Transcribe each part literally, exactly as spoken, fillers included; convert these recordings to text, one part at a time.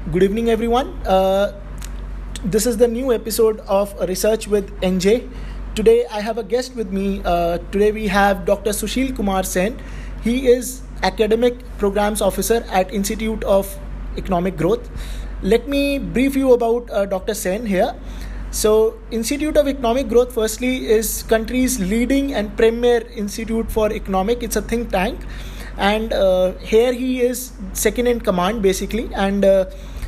Good evening, everyone. Uh, this is the new episode of Research with N J. Today, I have a guest with me. Uh, today, we have Doctor Sushil Kumar Sen. He is Academic Programs Officer at Institute of Economic Growth. Let me brief you about uh, Doctor Sen here. So, Institute of Economic Growth, firstly, is country's leading and premier institute for economic. It's a think tank, and uh, here he is second in command, basically, and uh,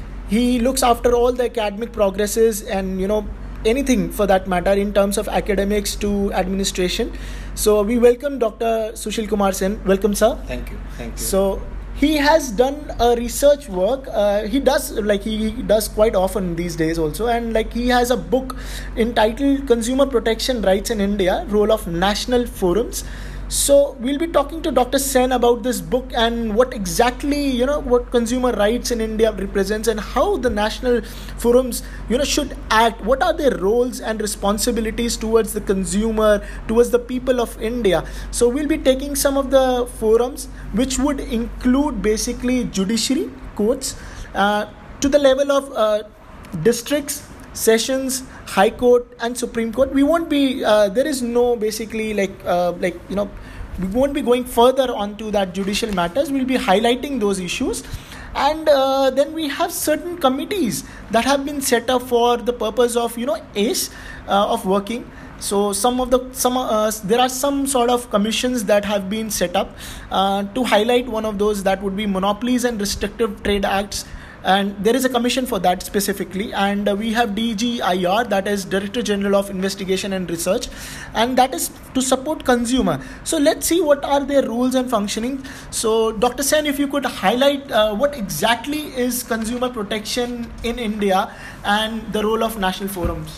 he looks after all the academic progresses and you know anything for that matter in terms of academics to administration. So, we welcome Doctor Sushil Kumar Sen. Welcome, sir. Thank you. Thank you. So, he has done a research work. Uh, he does like he does quite often these days also, and like he has a book entitled Consumer Protection Rights in India: Role of National Forums. So we'll be talking to Doctor Sen about this book and what exactly you know what consumer rights in India represents and how the national forums you know should act. What are their roles and responsibilities towards the consumer, towards the people of India? So we'll be taking some of the forums, which would include basically judiciary courts uh, to the level of uh, districts, sessions, high court and supreme court. We won't be uh, there is no basically like uh, like you know we won't be going further onto that judicial matters. We'll be highlighting those issues, and uh, then we have certain committees that have been set up for the purpose of you know ace uh, of working. So some of the some uh, there are some sort of commissions that have been set up uh, to highlight one of those. That would be Monopolies and Restrictive Trade Acts, and there is a commission for that specifically. And uh, we have D G I R, that is Director General of Investigation and Research, and that is to support consumer. So let's see what are their rules and functioning. So Doctor Sen, if you could highlight uh, what exactly is consumer protection in India and the role of national forums.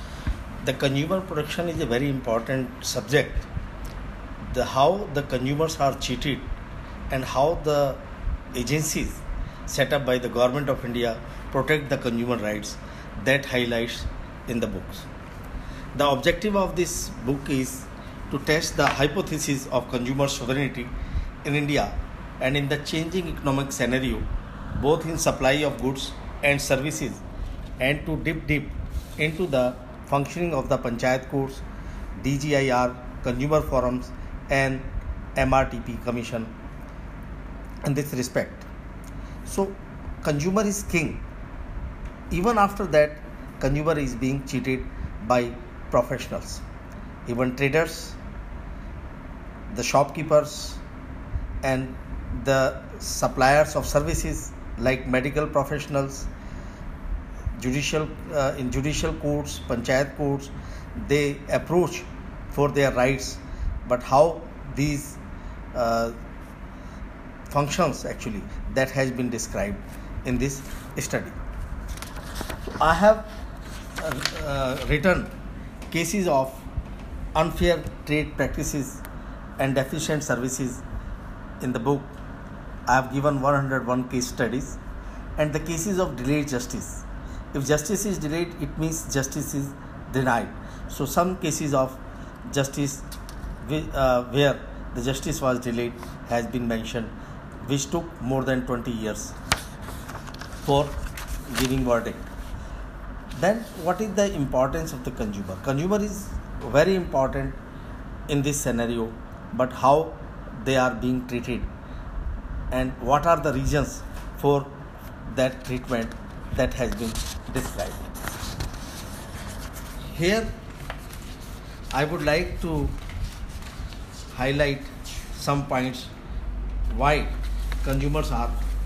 The consumer protection is a very important subject. The how the consumers are cheated and how the agencies set up by the government of India protect the consumer rights, that highlights in the books. The objective of this book is to test the hypothesis of consumer sovereignty in India and in the changing economic scenario, both in supply of goods and services, and to dip deep into the functioning of the Panchayat courts, D G I R, consumer forums and M R T P commission in this respect. So, consumer is king. Even after that, consumer is being cheated by professionals, even traders, the shopkeepers, and the suppliers of services like medical professionals, judicial uh, in judicial courts, panchayat courts. They approach for their rights, but how these uh, functions actually, that has been described in this study. I have uh, uh, written cases of unfair trade practices and deficient services in the book. I have given one hundred one case studies, and the cases of delayed justice. If justice is delayed, it means justice is denied. So some cases of justice uh, where the justice was delayed has been mentioned, which took more than twenty years for giving verdict. Then what is the importance of the consumer? Consumer is very important in this scenario, but how they are being treated and what are the reasons for that treatment, that has been described. Here I would like to highlight some points why consumers are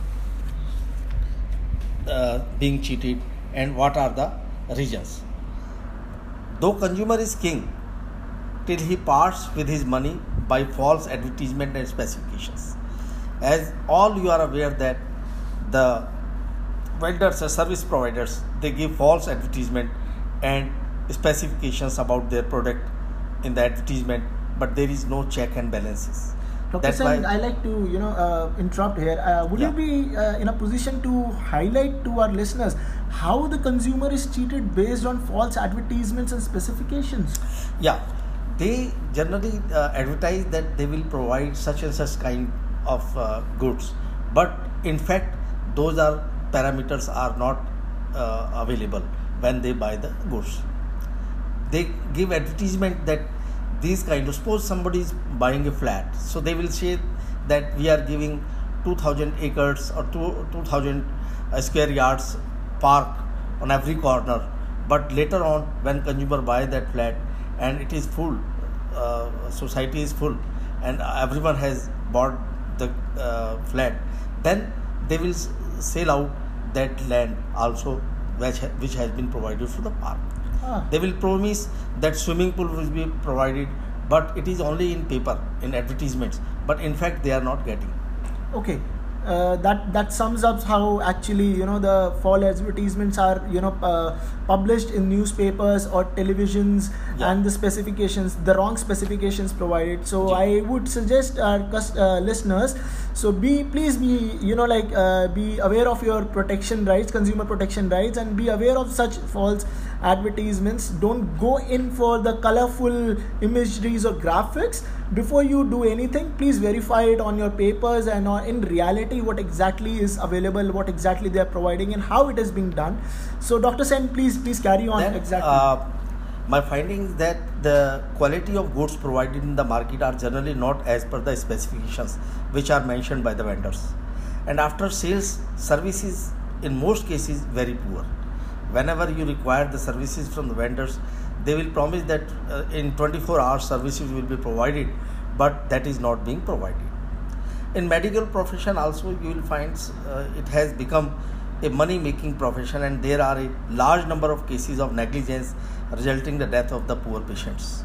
uh, being cheated and what are the reasons. Though consumer is king till he parts with his money by false advertisement and specifications. As all you are aware that the vendors or service providers, they give false advertisement and specifications about their product in the advertisement, but there is no check and balances. Doctor Sen, I like to you know uh, interrupt here. Uh, would yeah. you be uh, in a position to highlight to our listeners how the consumer is cheated based on false advertisements and specifications? Yeah, they generally uh, advertise that they will provide such and such kind of uh, goods, but in fact those are parameters are not uh, available when they buy the goods. They give advertisement that these kind of, suppose somebody is buying a flat, so they will say that we are giving two thousand acres or two thousand uh, square yards park on every corner, but later on when consumer buy that flat and it is full, uh, society is full and everyone has bought the uh, flat, then they will s- sell out that land also which, ha- which has been provided for the park. Ah. They will promise that swimming pool will be provided, but it is only in paper, in advertisements, but in fact they are not getting. Okay, uh, that that sums up how actually you know the false advertisements are you know uh, published in newspapers or televisions, Yeah. and the specifications, the wrong specifications provided. So Yeah. I would suggest our cus- uh, listeners, so be please be you know like uh, be aware of your protection rights, consumer protection rights, and be aware of such false advertisements. Don't go in for the colorful imageries or graphics. Before you do anything, please verify it on your papers and on, in reality what exactly is available, what exactly they are providing, and how it is being done. So Doctor Sen, please please carry on. Then, exactly. uh, my finding is that the quality of goods provided in the market are generally not as per the specifications which are mentioned by the vendors. And after sales, services in most cases very poor. Whenever you require the services from the vendors, they will promise that uh, in twenty-four hours services will be provided, but that is not being provided. In medical profession also you will find uh, it has become a money making profession, and there are a large number of cases of negligence resulting in the death of the poor patients.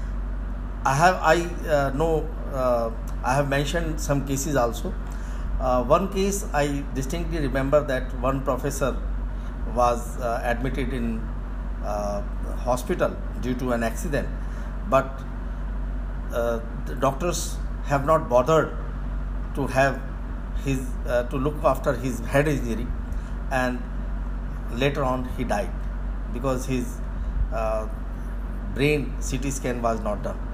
I have I uh, know uh, I have mentioned some cases also. Uh, one case I distinctly remember that one professor was uh, admitted in uh, hospital due to an accident, but uh, the doctors have not bothered to have his uh, to look after his head injury, and later on he died because his uh, brain C T scan was not done.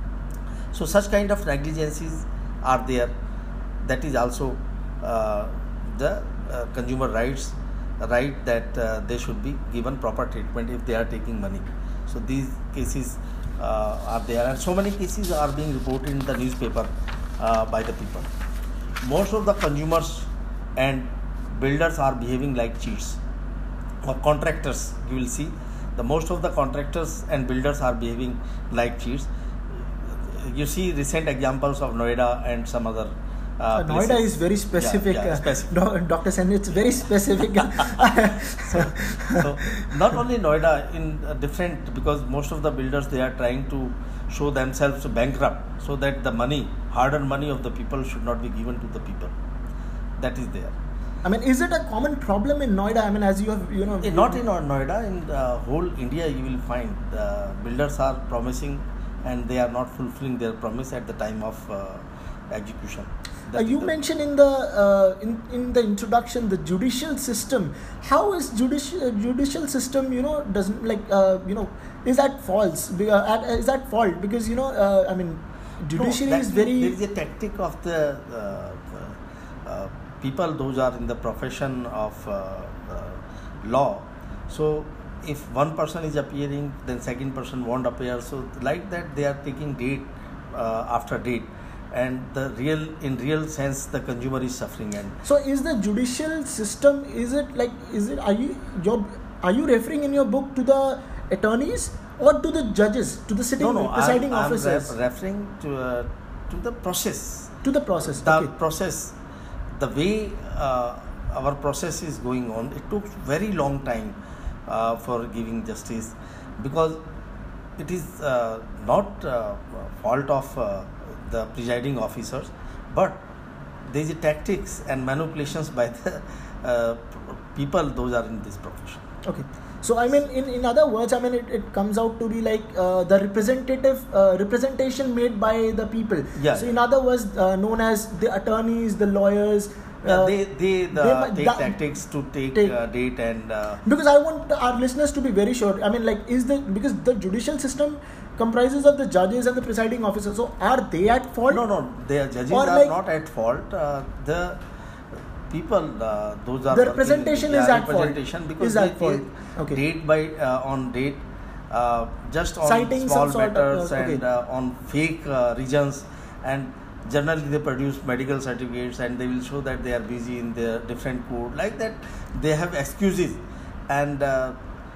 So such kind of negligences are there. That is also uh, the uh, consumer rights right that uh, they should be given proper treatment if they are taking money. So these cases uh, are there, and so many cases are being reported in the newspaper uh, by the people. Most of the consumers and builders are behaving like cheats, or contractors. You will see the most of the contractors and builders are behaving like cheats. You see recent examples of Noida and some other Uh, Uh, Noida places. is very specific, Yeah, yeah, uh, specific. Do- Doctor Sen. It's very specific. so, so not only Noida, in uh, different, because most of the builders, they are trying to show themselves bankrupt, so that the money, hard-earned money of the people should not be given to the people. That is there. I mean, is it a common problem in Noida? I mean, as you have, you know, Eh, Not in Noida, in the whole India, you will find the builders are promising and they are not fulfilling their promise at the time of uh, execution. Uh, you mentioned in the uh, in in the introduction the judicial system. How is judicial uh, judicial system? You know, doesn't like uh, you know is that false? Be- Uh, at- is that fault? Because you know, uh, I mean, judiciary No, is that- very. There is a tactic of the uh, uh, people; those are in the profession of uh, uh, law. So, if one person is appearing, then second person won't appear. So, like that, they are taking date uh, after date. And the real, in real sense, the consumer is suffering. And So is the judicial system? Is it like? Is it? Are you your? Are you referring in your book to the attorneys or to the judges, to the sitting no, no, presiding I'm, I'm officers? ref- referring to uh, to the process. To the process. The Okay. process, the way uh, our process is going on, it took very long time uh, for giving justice, because it is uh, not uh, fault of uh, the presiding officers, but there is tactics and manipulations by the uh, people those are in this profession. Okay. So I mean, in, in other words, I mean, it, it comes out to be like uh, the representative uh, representation made by the people. Yeah. So in other words, uh, known as the attorneys, the lawyers. Yeah, uh, they they, the, they might- take that- tactics to take, take- uh, date and uh, because I want our listeners to be very sure. I mean, like, is the because the judicial system comprises of the judges and the presiding officers. So are they at fault? no no the judges Or are like- not at fault. Uh, the people, uh, those are The working in representation the- is yeah, at fault. representation because Is they at fault. take Okay. date by uh, on date, uh, just on Citing small some sort of, matters uh, and okay. uh, on fake uh, regions, and generally they produce medical certificates and they will show that they are busy in their different code, like that. They have excuses, and uh,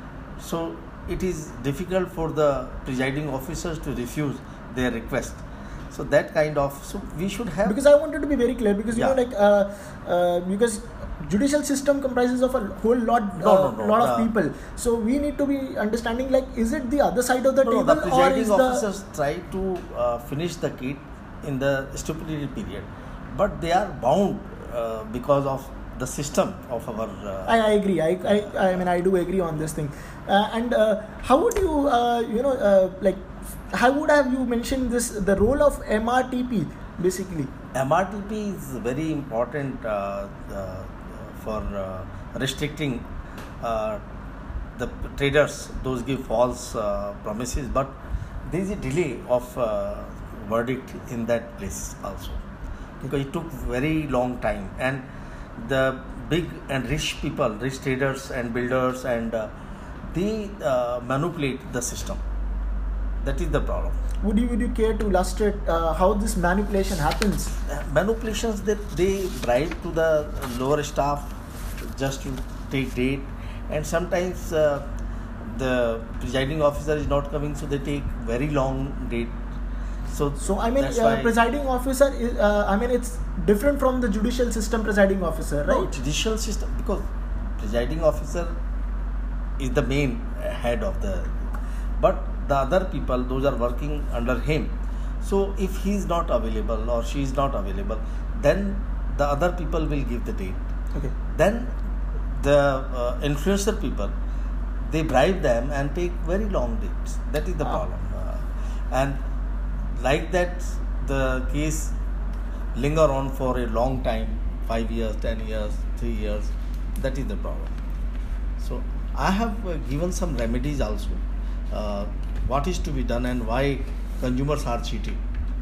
so it is difficult for the presiding officers to refuse their request. So that kind of, so we should have, Because I wanted to be very clear, because you Yeah. know, like uh, uh, because judicial system comprises of a whole lot, No, uh, no, no, lot of uh, people. So we need to be understanding, like, is it the other side of the no, no, table, the or presiding is the officers try to uh, finish the kit in the stipulated period, but they are bound uh, because of the system of our. Uh, I, I agree. I, I I mean I do agree on this thing. Uh, and uh, how would you uh, you know uh, like how would have you mentioned this, the role of M R T P basically? M R T P is very important uh, uh, for uh, restricting uh, the traders. Those give false uh, promises, but there is a delay of uh, verdict in that place also, because it took very long time, and the big and rich people, rich traders and builders, and uh, they uh, manipulate the system. That is the problem. Would you would you care to illustrate uh, how this manipulation happens? Uh, manipulations that they bribe to the lower staff just to take date, and sometimes uh, the presiding officer is not coming, so they take very long date. So, So I mean, that's uh, why- presiding officer. Is, uh, I mean, it's different from the judicial system presiding officer, No, right? judicial system, because presiding officer is the main head of the, but the other people, those are working under him. So if he is not available or she is not available, then the other people will give the date. Okay. Then the uh, influencer people, they bribe them and take very long dates. That is the Ah. problem. Uh, and like that, the case linger on for a long time, five years, ten years, three years. That is the problem. So I have uh, given some remedies also. Uh, what is to be done and why consumers are cheating.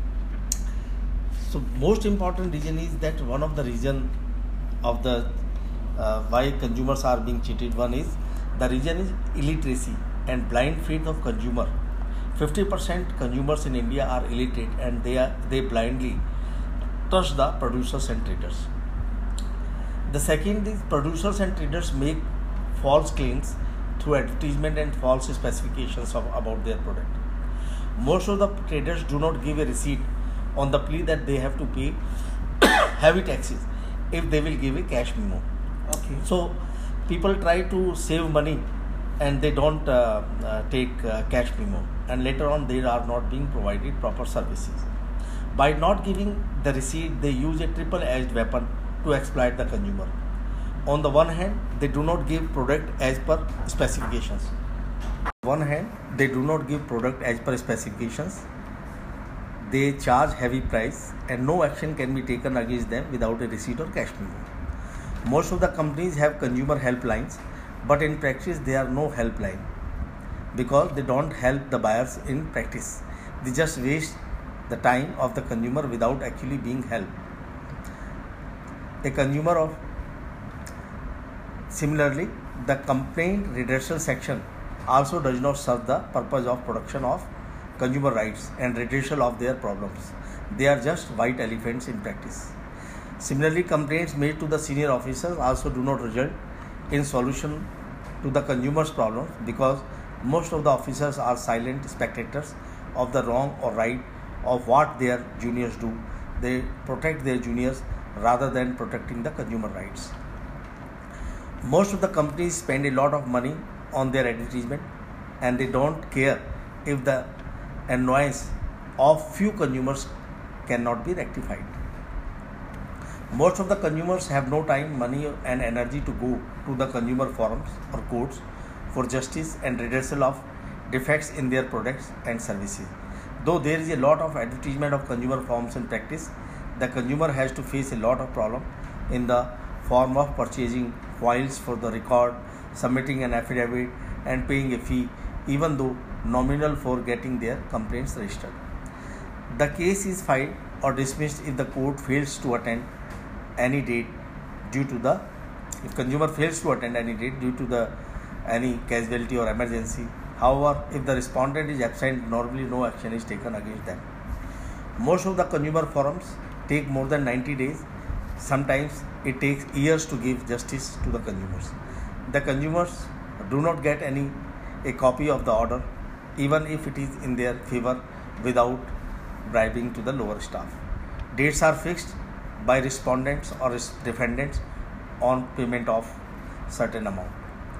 So most important reason is that one of the reason of the uh, why consumers are being cheated, one is the reason is illiteracy and blind faith of consumer. fifty percent consumers in India are illiterate, and they are they blindly trust the producers and traders. The second is producers and traders make false claims through advertisement and false specifications of about their product. Most of the traders do not give a receipt on the plea that they have to pay heavy taxes if they will give a cash memo. Okay. So people try to save money and they don't uh, uh, take uh, cash memo, and later on they are not being provided proper services. By not giving the receipt, they use a triple-edged weapon to exploit the consumer. On the one hand, they do not give product as per specifications. On one hand, they do not give product as per specifications. They charge heavy price, and no action can be taken against them without a receipt or cash memo. Most of the companies have consumer helplines, but in practice there are no helpline because they don't help the buyers in practice. They just waste the time of the consumer without actually being helped. A consumer of Similarly, the complaint redressal section also does not serve the purpose of protection of consumer rights and redressal of their problems. They are just white elephants in practice. Similarly, complaints made to the senior officers also do not result in solution to the consumer's problems because most of the officers are silent spectators of the wrong or right of what their juniors do. They protect their juniors rather than protecting the consumer rights. Most of the companies spend a lot of money on their advertisement, and they don't care if the annoyance of few consumers cannot be rectified. Most of the consumers have no time, money and energy to go to the consumer forums or courts for justice and redressal of defects in their products and services. Though there is a lot of advertisement of consumer forms in practice, the consumer has to face a lot of problem in the form of purchasing files for the record, submitting an affidavit and paying a fee, even though nominal, for getting their complaints registered. The case is filed or dismissed if the court fails to attend any date due to the, if consumer fails to attend any date due to the any casualty or emergency. However, if the respondent is absent, normally no action is taken against them. Most of the consumer forums take more than ninety days. Sometimes it takes years to give justice to the consumers. The consumers do not get any a copy of the order, even if it is in their favor, without bribing to the lower staff. Dates are fixed by respondents or defendants on payment of certain amount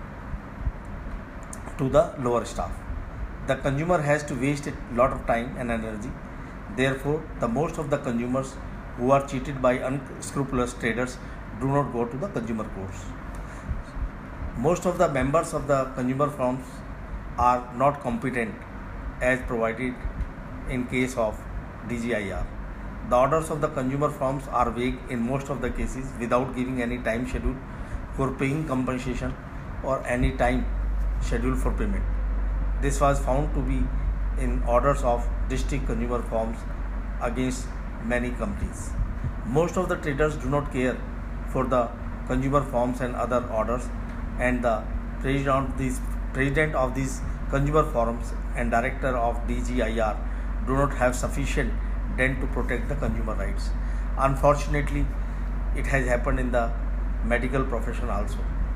to the lower staff. The consumer has to waste a lot of time and energy. Therefore, the most of the consumers who are cheated by unscrupulous traders do not go to the consumer courts. Most of the members of the consumer firms are not competent as provided in case of D G I R. The orders of the consumer firms are vague in most of the cases without giving any time schedule for paying compensation or any time schedule for payment. This was found to be in orders of district consumer firms against many companies. Most of the traders do not care for the consumer firms and other orders, and the president of these president of these consumer forums and director of D G I R do not have sufficient dent to protect the consumer rights. Unfortunately, it has happened in the medical profession also.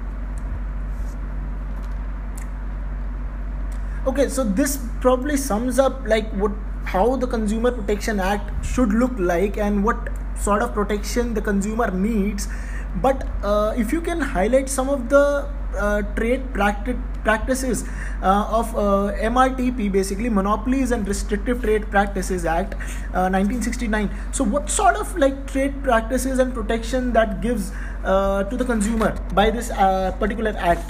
Okay, so this probably sums up like what how the Consumer Protection Act should look like and what sort of protection the consumer needs. But uh, if you can highlight some of the uh, trade practi- practices uh, of uh, M R T P, basically Monopolies and Restrictive Trade Practices Act uh, nineteen sixty-nine. So what sort of like trade practices and protection that gives uh, to the consumer by this uh, particular act?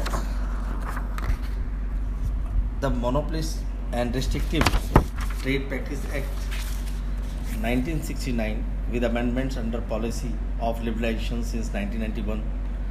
The Monopolies and Restrictive Trade Practice Act nineteen sixty-nine, with amendments under policy of liberalization since nineteen ninety-one,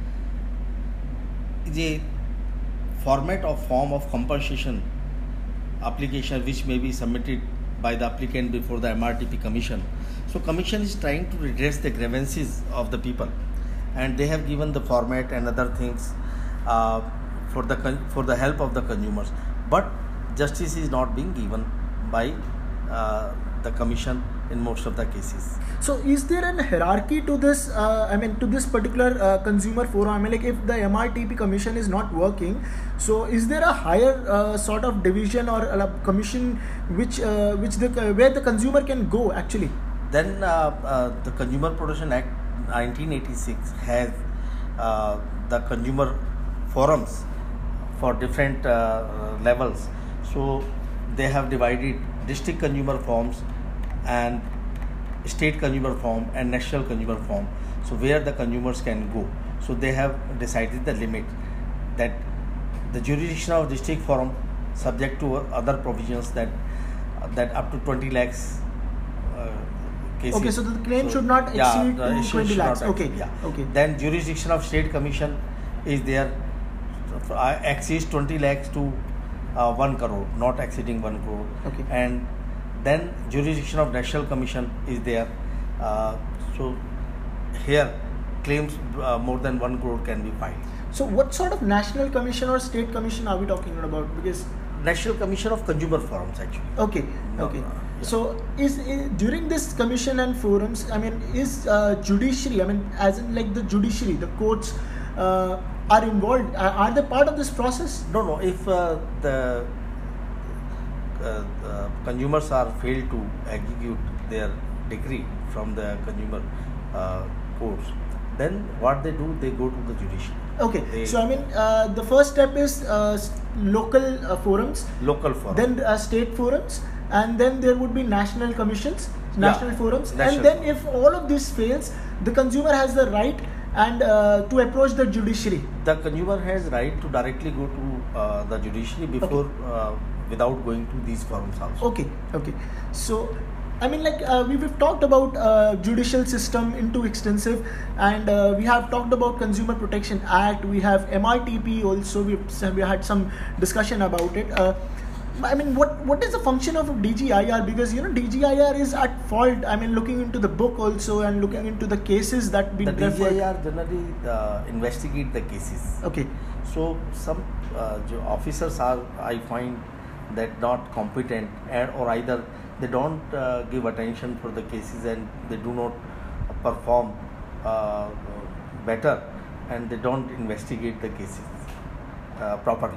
is a format of form of compensation application which may be submitted by the applicant before the M R T P Commission. So Commission is trying to redress the grievances of the people, and they have given the format and other things uh, for the con- for the help of the consumers. But justice is not being given by uh, the Commission in most of the cases. So is there an hierarchy to this, uh, I mean to this particular uh, consumer forum? I mean like if the M R T P Commission is not working, so is there a higher uh, sort of division or a commission which uh, which the where the consumer can go actually? Then uh, uh, the Consumer Protection Act nineteen eighty-six has uh, the consumer forums for different uh, levels. So they have divided district consumer forums and state consumer forum and national consumer forum, so where the consumers can go. So they have decided the limit that the jurisdiction of district forum, subject to other provisions, that uh, that up to twenty lakhs uh, cases. Okay, so the claim so, should not exceed yeah, to twenty lakhs. Okay, yeah. Okay. Then jurisdiction of state commission is there, uh, exceeds twenty lakhs to uh, one crore, not exceeding one crore. Okay. And then jurisdiction of national commission is there. Uh, so here claims uh, more than one crore can be filed. So what sort of national commission or state commission are we talking about? Because National Commission of Consumer Forums actually. Okay, okay. Uh, yeah. So is, is during this commission and forums, I mean, is uh, judiciary, I mean, as in like the judiciary, the courts uh, are involved? Are, are they part of this process? No, no. If uh, the uh, uh, consumers are failed to execute their decree from the consumer uh, courts, then what they do, they go to the judiciary. Okay, They- so I mean, uh, the first step is uh, s- local uh, forums, Local forum. then uh, state forums, and then there would be national commissions, national Yeah, forums, national and then forum. if all of this fails, the consumer has the right and uh, to approach the judiciary. The consumer has right to directly go to uh, the judiciary before uh, without going to these forums also. Okay, okay. So, I mean, like uh, we, we've talked about uh, judicial system into extensive, and uh, we have talked about Consumer Protection Act. We have M R T P also. We've we had some discussion about it. Uh, I mean, what what is the function of D G I R? Because you know D G I R is at fault. I mean, looking into the book also and looking into the cases that been The referred. D G I R generally uh, investigate the cases. Okay. So some uh, jo officers are, I find, that not competent, and or either they don't uh, give attention for the cases and they do not perform uh, better, and they don't investigate the cases uh, properly.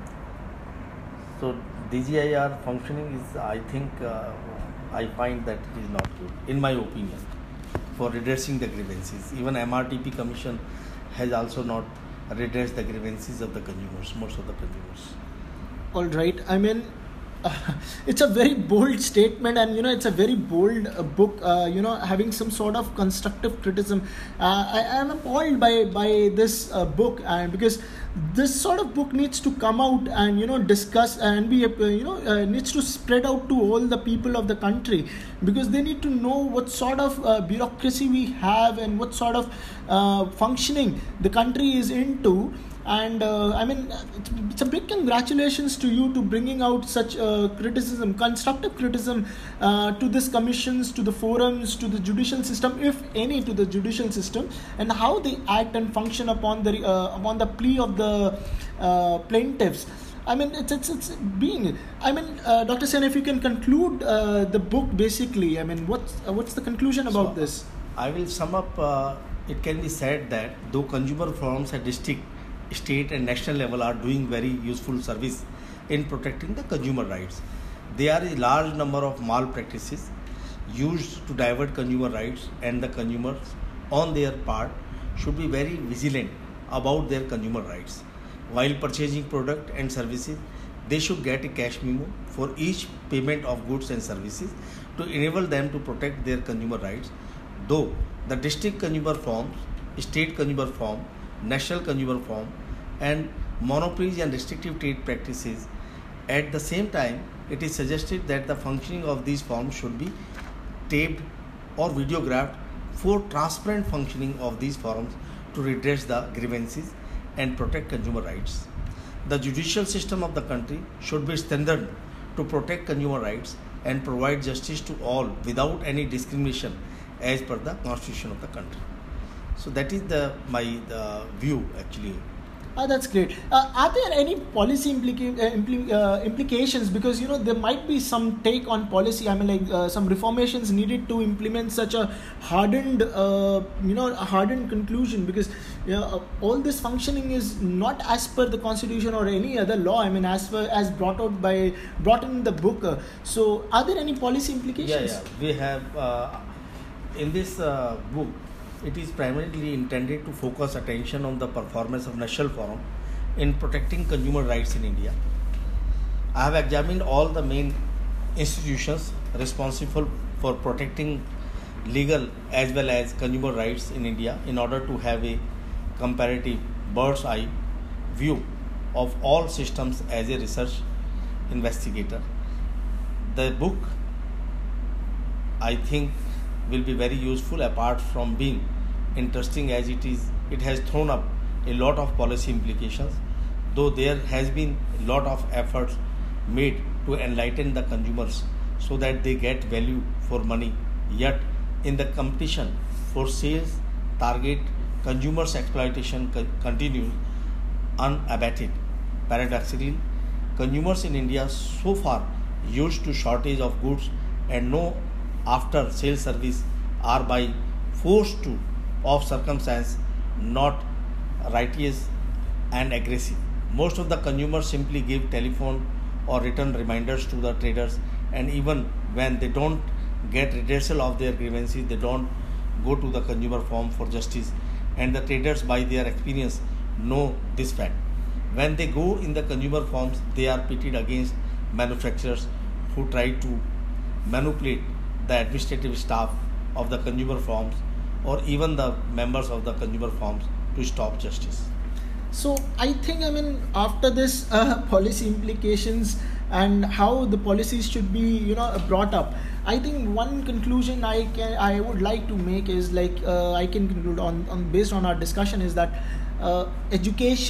So D G I R functioning is, I think, uh, I find that it is not good, in my opinion, for redressing the grievances. Even M R T P Commission has also not redressed the grievances of the consumers, most of the consumers. All right. I mean, uh, it's a very bold statement, and you know, it's a very bold uh, book. Uh, you know, having some sort of constructive criticism. Uh, I am appalled by by this uh, book, and because this sort of book needs to come out and you know discuss and be uh, you know uh, needs to spread out to all the people of the country, because they need to know what sort of uh, bureaucracy we have and what sort of uh, functioning the country is into. And uh, I mean, it's, it's a big congratulations to you to bringing out such uh, criticism, constructive criticism uh, to this commissions, to the forums, to the judicial system, if any, to the judicial system, and how they act and function upon the uh, upon the plea of the uh, plaintiffs. I mean, it's it's it's being. I mean, uh, Doctor Sen, if you can conclude uh, the book, basically. I mean, what's uh, what's the conclusion about So, this? I will sum up. Uh, it can be said that though consumer forums at district, state and national level are doing very useful service in protecting the consumer rights, there are a large number of malpractices used to divert consumer rights, and the consumers on their part should be very vigilant about their consumer rights. While purchasing product and services, they should get a cash memo for each payment of goods and services to enable them to protect their consumer rights. Though the district consumer forms, state consumer form, national consumer form, and monopolies and restrictive trade practices, at the same time, it is suggested that the functioning of these forms should be taped or videographed for transparent functioning of these forums to redress the grievances and protect consumer rights. The judicial system of the country should be strengthened to protect consumer rights and provide justice to all without any discrimination as per the constitution of the country. So that is the my the view actually. Ah, that's great. Uh, are there any policy implica- uh, impli- uh, implications? Because you know there might be some take on policy. I mean, like uh, some reformations needed to implement such a hardened, uh, you know, a hardened conclusion. Because you know, uh, all this functioning is not as per the constitution or any other law. I mean, as per, as brought out by brought in the book. Uh, so, are there any policy implications? Yeah, yeah. We have uh, in this uh, book. It is primarily intended to focus attention on the performance of National Forum in protecting consumer rights in India. I have examined all the main institutions responsible for protecting legal as well as consumer rights in India in order to have a comparative bird's eye view of all systems as a research investigator. The book, I think, will be very useful. Apart from being interesting as it is, it has thrown up a lot of policy implications, though there has been a lot of efforts made to enlighten the consumers so that they get value for money, yet in the competition for sales target, consumers exploitation co- continues unabated. Paradoxically, consumers in India so far used to shortage of goods and no after sales service are by force to of circumstance not righteous and aggressive. Most of the consumers simply give telephone or written reminders to the traders, and even when they don't get redressal of their grievances, they don't go to the consumer forum for justice, and the traders by their experience know this fact. When they go in the consumer forums, they are pitted against manufacturers who try to manipulate the administrative staff of the consumer forums or even the members of the consumer forums to stop justice. So I think, I mean, after this uh, policy implications and how the policies should be, you know, brought up, I think one conclusion I can I would like to make is like uh, I can conclude on, on based on our discussion is that uh, education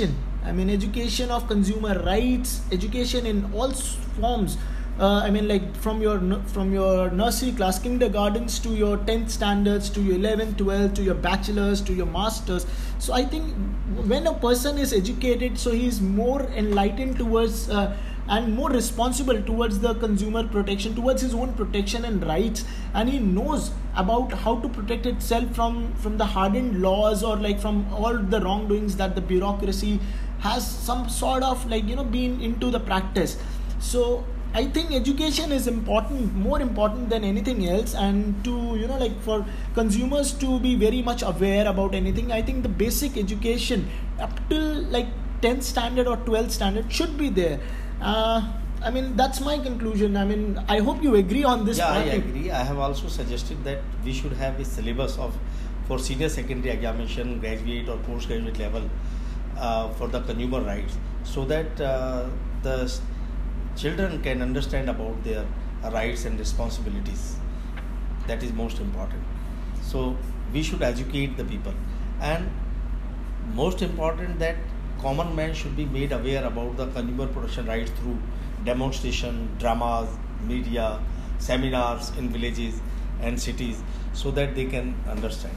I mean, education of consumer rights, education in all s- forms. Uh, I mean, like from your nu- from your nursery class, kindergartens to your tenth standards, to your eleventh, twelfth, to your bachelors, to your masters. So I think when a person is educated, so he is more enlightened towards uh, and more responsible towards the consumer protection, towards his own protection and rights, and he knows about how to protect itself from from the hardened laws, or like from all the wrongdoings that the bureaucracy has some sort of like you know been into the practice. So I think education is important, more important than anything else, and to you know like for consumers to be very much aware about anything. I think the basic education up till like tenth standard or twelfth standard should be there. Uh, I mean that's my conclusion. I mean I hope you agree on this. Yeah, I point. agree. I have also suggested that we should have a syllabus of for senior secondary examination, graduate or postgraduate level uh, for the consumer rights, so that uh, the s- children can understand about their rights and responsibilities. That is most important. So we should educate the people, and most important that common man should be made aware about the consumer protection rights through demonstration, dramas, media, seminars in villages and cities, so that they can understand.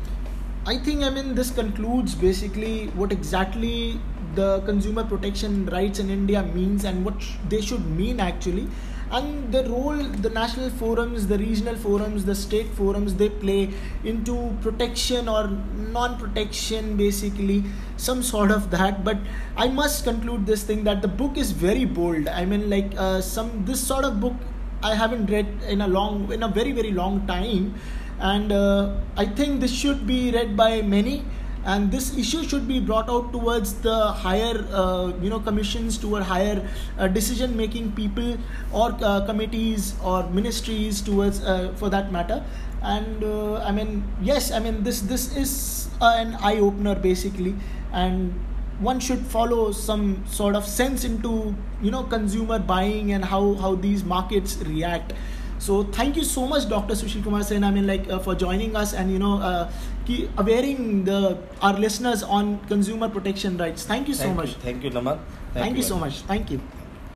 I think I mean this concludes basically what exactly the consumer protection rights in India means and what sh- they should mean actually, and the role the national forums, the regional forums, the state forums they play into protection or non-protection, basically some sort of that. But I must conclude this thing that the book is very bold. I mean like uh, some this sort of book I haven't read in a long in a very very long time, and uh, I think this should be read by many, and this issue should be brought out towards the higher uh, you know commissions, toward higher uh, decision making people, or uh, committees or ministries towards uh, for that matter. And uh, I mean yes, I mean this this is uh, an eye opener basically, and one should follow some sort of sense into you know consumer buying and how how these markets react. So thank you so much, Doctor Sushil Kumar Sen. I mean, like uh, for joining us and you know, uh, keep awareing the our listeners on consumer protection rights. Thank you so Thank much. you. Thank you, Naman. Thank, you very so much. Thank you.